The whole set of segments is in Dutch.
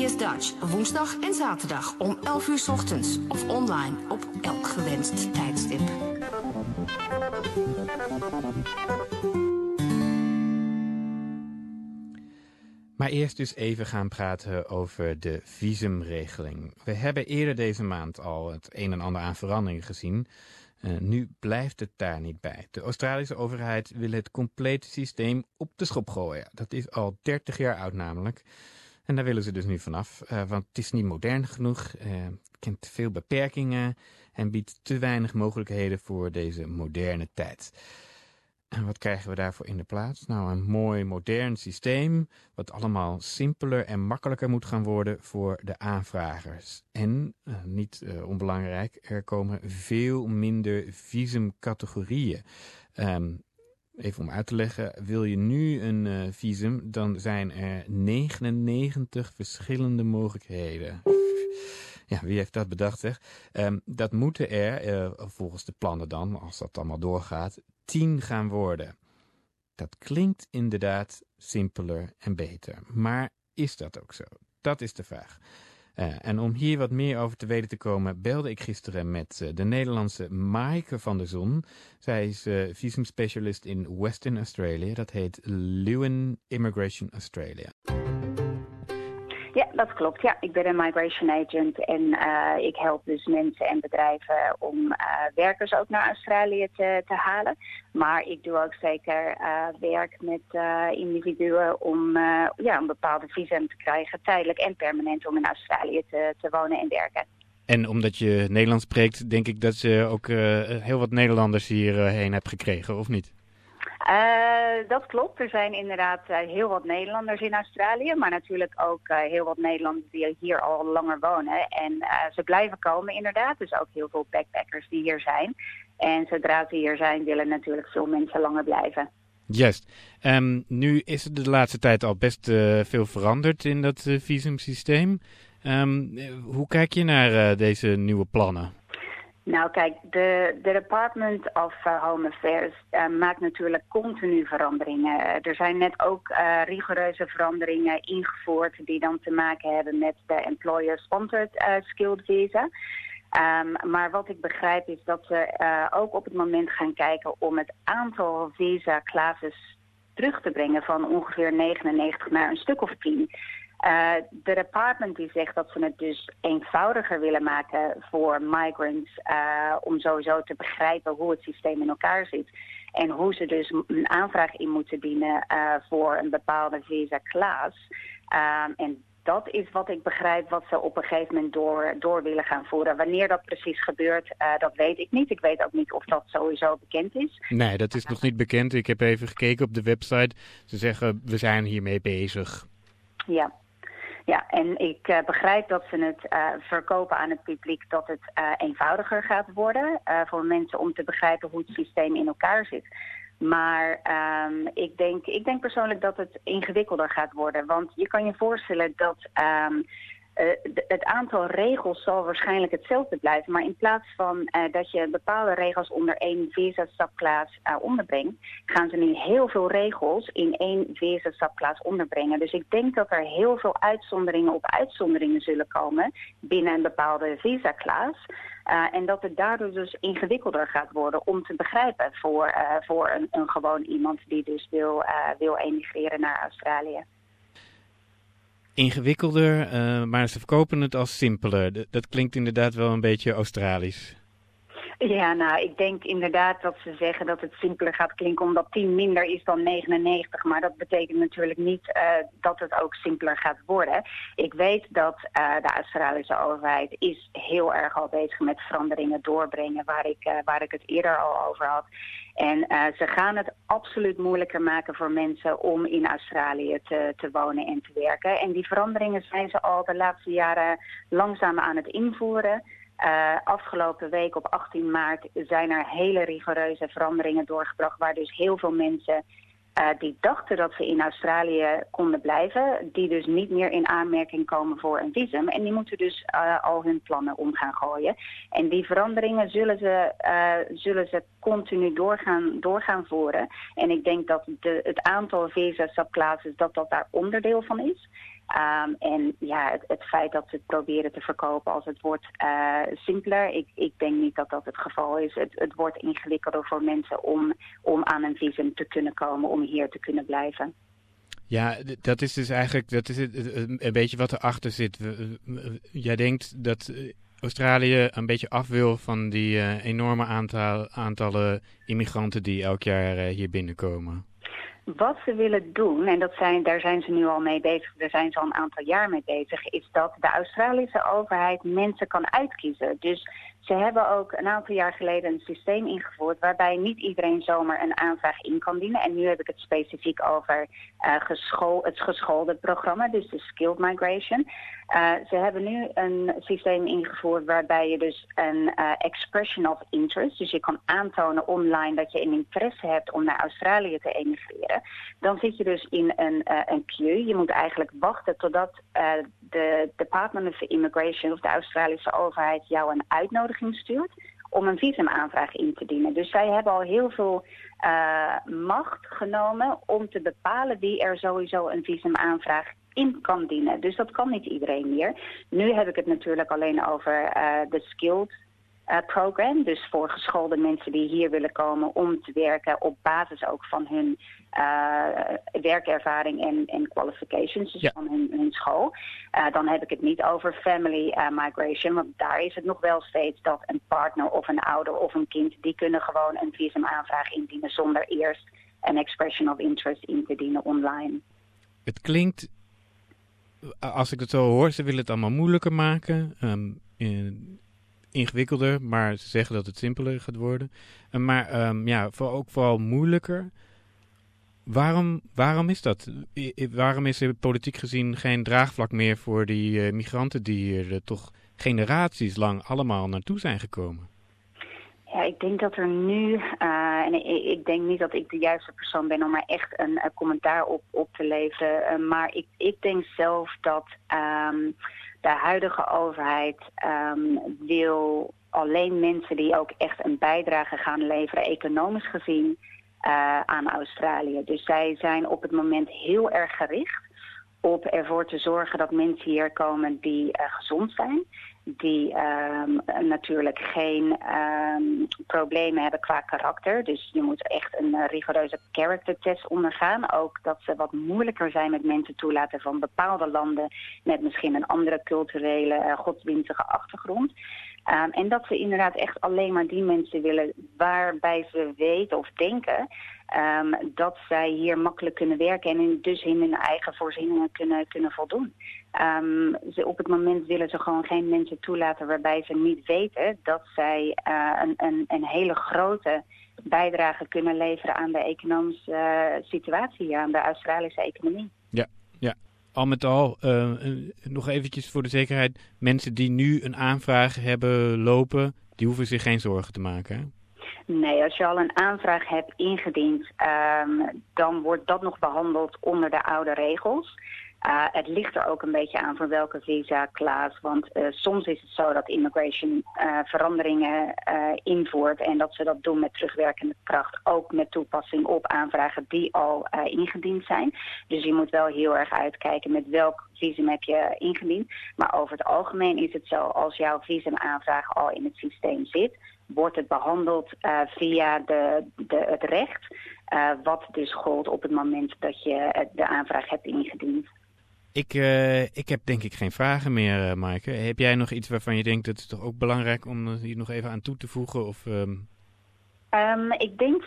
SBS Dutch, woensdag en zaterdag om 11 uur 's ochtends of online op elk gewenst tijdstip. Maar eerst dus even gaan praten over de visumregeling. We hebben eerder deze maand al het een en ander aan veranderingen gezien. Nu blijft het daar niet bij. De Australische overheid wil het complete systeem op de schop gooien. Dat is al 30 jaar oud namelijk. En daar willen ze dus nu vanaf. Want het is niet modern genoeg, kent te veel beperkingen en biedt te weinig mogelijkheden voor deze moderne tijd. En wat krijgen we daarvoor in de plaats? Nou, een mooi modern systeem, wat allemaal simpeler en makkelijker moet gaan worden voor de aanvragers. En, niet onbelangrijk, er komen veel minder visumcategorieën. Even om uit te leggen, wil je nu een visum, dan zijn er 99 verschillende mogelijkheden. Ja, wie heeft dat bedacht, zeg? Dat moeten er, volgens de plannen dan, als dat allemaal doorgaat, 10 gaan worden. Dat klinkt inderdaad simpeler en beter. Maar is dat ook zo? Dat is de vraag. En om hier wat meer over te weten te komen, belde ik gisteren met de Nederlandse Maaike van der Zon. Zij is visumspecialist in Western Australia. Dat heet Lewin Immigration Australia. Ja, dat klopt. Ja, ik ben een migration agent en ik help dus mensen en bedrijven om werkers ook naar Australië te halen. Maar ik doe ook zeker werk met individuen om een bepaalde visum te krijgen, tijdelijk en permanent, om in Australië te wonen en werken. En omdat je Nederlands spreekt, denk ik dat je ook heel wat Nederlanders hierheen hebt gekregen, of niet? Dat klopt. Er zijn inderdaad heel wat Nederlanders in Australië, maar natuurlijk ook heel wat Nederlanders die hier al langer wonen. En ze blijven komen inderdaad, dus ook heel veel backpackers die hier zijn. En zodra ze hier zijn, willen natuurlijk veel mensen langer blijven. Juist. Nu is er de laatste tijd al best veel veranderd in dat visumsysteem. Hoe kijk je naar deze nieuwe plannen? Nou kijk, de Department of Home Affairs maakt natuurlijk continu veranderingen. Er zijn net ook rigoureuze veranderingen ingevoerd die dan te maken hebben met de Employer-Sponsored Skilled Visa. Maar wat ik begrijp is dat ze ook op het moment gaan kijken om het aantal visa-classes terug te brengen van ongeveer 99 naar een stuk of 10. De department die zegt dat ze het dus eenvoudiger willen maken voor migrants om sowieso te begrijpen hoe het systeem in elkaar zit. En hoe ze dus een aanvraag in moeten dienen voor een bepaalde visa-class. En dat is wat ik begrijp wat ze op een gegeven moment door willen gaan voeren. Wanneer dat precies gebeurt, dat weet ik niet. Ik weet ook niet of dat sowieso bekend is. Nee, dat is nog niet bekend. Ik heb even gekeken op de website. Ze zeggen, we zijn hiermee bezig. Ja, en ik begrijp dat ze het verkopen aan het publiek dat het eenvoudiger gaat worden voor mensen om te begrijpen hoe het systeem in elkaar zit. Maar ik denk persoonlijk dat het ingewikkelder gaat worden. Want je kan je voorstellen dat het aantal regels zal waarschijnlijk hetzelfde blijven. Maar in plaats van dat je bepaalde regels onder één visa-subclass onderbrengt, gaan ze nu heel veel regels in één visa-subclass onderbrengen. Dus ik denk dat er heel veel uitzonderingen op uitzonderingen zullen komen binnen een bepaalde visa-class. En dat het daardoor dus ingewikkelder gaat worden om te begrijpen voor een gewoon iemand die dus wil emigreren naar Australië. Ingewikkelder, maar ze verkopen het als simpeler. Dat klinkt inderdaad wel een beetje Australisch. Ja, nou, ik denk inderdaad dat ze zeggen dat het simpeler gaat klinken omdat 10 minder is dan 99. Maar dat betekent natuurlijk niet dat het ook simpeler gaat worden. Ik weet dat de Australische overheid is heel erg al bezig met veranderingen doorbrengen waar ik het eerder al over had. En ze gaan het absoluut moeilijker maken voor mensen om in Australië te wonen en te werken. En die veranderingen zijn ze al de laatste jaren langzaam aan het invoeren. Afgelopen week op 18 maart zijn er hele rigoureuze veranderingen doorgebracht, waar dus heel veel mensen die dachten dat ze in Australië konden blijven, die dus niet meer in aanmerking komen voor een visum. En die moeten dus al hun plannen om gaan gooien. En die veranderingen zullen ze continu doorgaan voeren. En ik denk dat het aantal visa-subclasses dat daar onderdeel van is. En ja, het feit dat ze het proberen te verkopen als het wordt simpeler, ik denk niet dat dat het geval is. Het wordt ingewikkelder voor mensen om aan een visum te kunnen komen, om hier te kunnen blijven. Ja, dat is dus eigenlijk een beetje wat erachter zit. Jij denkt dat Australië een beetje af wil van die enorme aantallen immigranten die elk jaar hier binnenkomen. Wat ze willen doen, en daar zijn ze nu al mee bezig, daar zijn ze al een aantal jaar mee bezig, is dat de Australische overheid mensen kan uitkiezen. Dus ze hebben ook een aantal jaar geleden een systeem ingevoerd waarbij niet iedereen zomaar een aanvraag in kan dienen. En nu heb ik het specifiek over het geschoolde programma, dus de skilled migration. Ze hebben nu een systeem ingevoerd waarbij je dus een expression of interest, dus je kan aantonen online dat je een interesse hebt om naar Australië te emigreren. Dan zit je dus in een queue. Je moet eigenlijk wachten totdat de Department of Immigration of de Australische overheid jou een uitnodiging stuurt om een visumaanvraag in te dienen. Dus zij hebben al heel veel macht genomen om te bepalen wie er sowieso een visumaanvraag in kan dienen. Dus dat kan niet iedereen meer. Nu heb ik het natuurlijk alleen over de skilled program. Dus voor geschoolde mensen die hier willen komen om te werken op basis ook van hun werkervaring en qualifications, dus van hun school. Dan heb ik het niet over family migration, want daar is het nog wel steeds dat een partner of een ouder of een kind, die kunnen gewoon een visumaanvraag indienen zonder eerst een expression of interest in te dienen online. Het klinkt, als ik het zo hoor, ze willen het allemaal moeilijker maken, ingewikkelder, maar ze zeggen dat het simpeler gaat worden. Maar ook vooral moeilijker. Waarom is dat? Waarom is er politiek gezien geen draagvlak meer voor die migranten die hier toch generaties lang allemaal naartoe zijn gekomen? Ja, ik denk dat er nu, en ik denk niet dat ik de juiste persoon ben om er echt een commentaar op te leveren, maar ik denk zelf dat de huidige overheid wil alleen mensen die ook echt een bijdrage gaan leveren, economisch gezien, aan Australië. Dus zij zijn op het moment heel erg gericht op ervoor te zorgen dat mensen hier komen die gezond zijn, die natuurlijk geen problemen hebben qua karakter. Dus je moet echt een rigoureuze charactertest ondergaan. Ook dat ze wat moeilijker zijn met mensen toelaten van bepaalde landen met misschien een andere culturele, godsdienstige achtergrond. En dat ze inderdaad echt alleen maar die mensen willen waarbij ze weten of denken dat zij hier makkelijk kunnen werken en dus in hun eigen voorzieningen kunnen voldoen. Op het moment willen ze gewoon geen mensen toelaten waarbij ze niet weten dat zij een hele grote bijdrage kunnen leveren aan de economische situatie hier, aan de Australische economie. Ja. Al met al, nog eventjes voor de zekerheid, mensen die nu een aanvraag hebben lopen, die hoeven zich geen zorgen te maken, hè? Nee, als je al een aanvraag hebt ingediend, dan wordt dat nog behandeld onder de oude regels. Het ligt er ook een beetje aan voor welke visa-class, want soms is het zo dat immigration veranderingen invoert en dat ze dat doen met terugwerkende kracht, ook met toepassing op aanvragen die al ingediend zijn. Dus je moet wel heel erg uitkijken met welk visum heb je ingediend. Maar over het algemeen is het zo, als jouw visumaanvraag al in het systeem zit, wordt het behandeld via het recht, wat dus gold op het moment dat je de aanvraag hebt ingediend. Ik heb denk ik geen vragen meer, Maaike. Heb jij nog iets waarvan je denkt dat het toch ook belangrijk om hier nog even aan toe te voegen? Of, Ik denk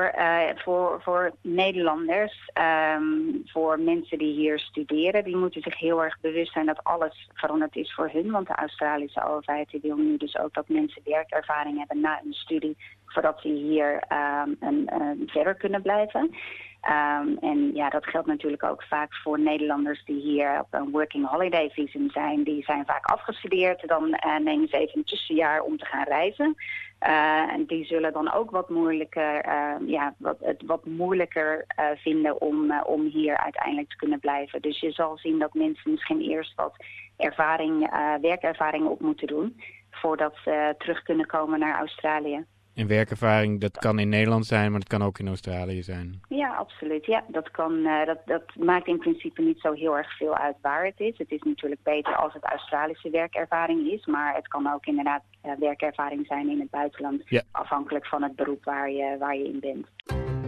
voor Nederlanders, voor mensen die hier studeren, die moeten zich heel erg bewust zijn dat alles veranderd is voor hun. Want de Australische overheid die wil nu dus ook dat mensen werkervaring hebben na hun studie, voordat ze hier verder kunnen blijven. En ja, dat geldt natuurlijk ook vaak voor Nederlanders die hier op een working holiday visum zijn. Die zijn vaak afgestudeerd, dan nemen ze even een tussenjaar om te gaan reizen. En die zullen dan ook wat moeilijker, wat moeilijker vinden om hier uiteindelijk te kunnen blijven. Dus je zal zien dat mensen misschien eerst wat werkervaring op moeten doen voordat ze terug kunnen komen naar Australië. En werkervaring, dat kan in Nederland zijn, maar dat kan ook in Australië zijn. Ja, absoluut. Ja, dat maakt in principe niet zo heel erg veel uit waar het is. Het is natuurlijk beter als het Australische werkervaring is, maar het kan ook inderdaad werkervaring zijn in het buitenland, afhankelijk van het beroep waar je in bent.